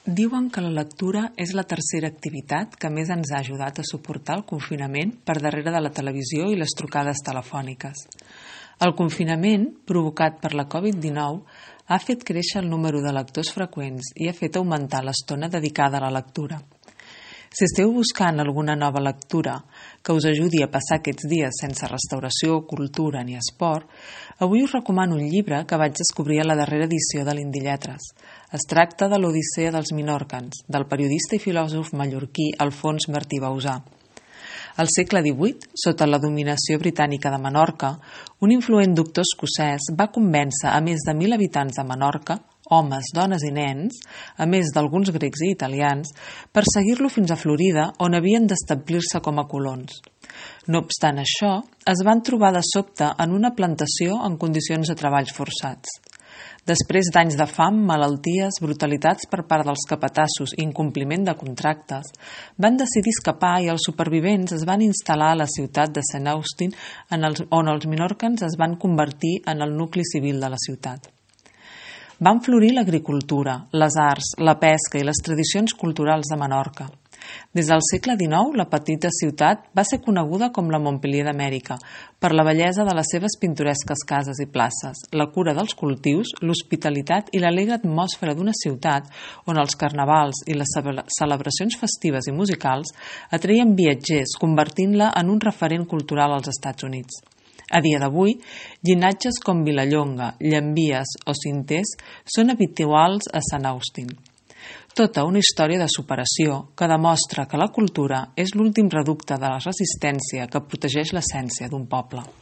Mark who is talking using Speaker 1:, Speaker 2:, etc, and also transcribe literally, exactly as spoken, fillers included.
Speaker 1: Diuen que la lectura és la tercera activitat que més ens ha ajudat a suportar el confinament per darrere de la televisió i les trucades telefòniques. El confinament, provocat per la covid dinou, ha fet créixer el número de lectors freqüents i ha fet augmentar l'estona dedicada a la lectura. Si esteu buscant alguna nova lectura que us ajudi a passar aquests dies sense restauració, cultura ni esport, avui us recomano un llibre que vaig descobrir a la darrera edició de l'Indilletres. Es tracta de l'Odissea dels Minorcans, del periodista i filòsof mallorquí Alfons Martí Bausà. Al segle divuit, sota la dominació britànica de Menorca, un influent doctor escocès va convèncer a més de mil habitants de Menorca, homes, dones i nens, a més d'alguns grecs i italians, per seguir-lo fins a Florida, on havien d'establir-se com a colons. No obstant això, es van trobar de sobte en una plantació en condicions de treballs forçats. Després d'anys de fam, malalties, brutalitats per part dels capatassos i incompliment de contractes, van decidir escapar i els supervivents es van instal·lar a la ciutat de Saint Austin, on els minorcans es van convertir en el nucli civil de la ciutat. Van florir l'agricultura, les arts, la pesca i les tradicions culturals de Menorca. Des del segle dinou, la petita ciutat va ser coneguda com la Montpellier d'Amèrica per la bellesa de les seves pintoresques cases i places, la cura dels cultius, l'hospitalitat i l'alegre atmosfera d'una ciutat on els carnavals i les celebracions festives i musicals atreien viatgers, convertint-la en un referent cultural als Estats Units. A dia d'avui, llinatges com Vilallonga, Llambies o Sinters són habituals a Saint Austin. Tota una història de superació que demostra que la cultura és l'últim reducte de la resistència que protegeix l'essència d'un poble.